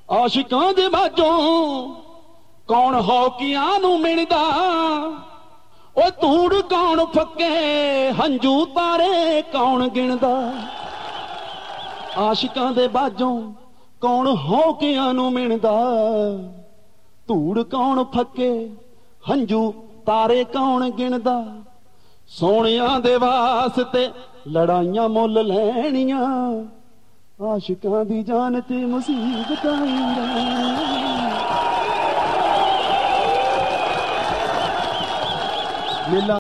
ਆਸ਼ਿਕਾਂ ਦੇ ਬਾਝੋਂ ਕੌਣ ਹੌਕਿਆਂ ਨੂੰ ਮਿਣਦਾ, ਓ ਧੂੜ ਕੌਣ ਫੱਕੇ ਹੰਝੂ ਤਾਰੇ ਕੌਣ ਗਿਣਦਾ। ਆਸ਼ਿਕਾਂ ਦੇ ਬਾਝੋਂ ਕੌਣ ਹੌਕਿਆਂ ਨੂੰ ਮਿਣਦਾ, ਧੂੜ ਕੌਣ ਫੱਕੇ ਹੰਝੂ ਤਾਰੇ ਕੌਣ ਗਿਣਦਾ। ਸੋਹਣਿਆਂ ਦੇ ਵਾਸਤੇ ਲੜਾਈਆਂ ਮੁੱਲ ਲੈਣੀਆਂ, ਆਸ਼ਿਕਾਂ ਦੀ ਜਾਨ ਤੇ ਮੁਸੀਬਤਾਂ ਮੇਲਾ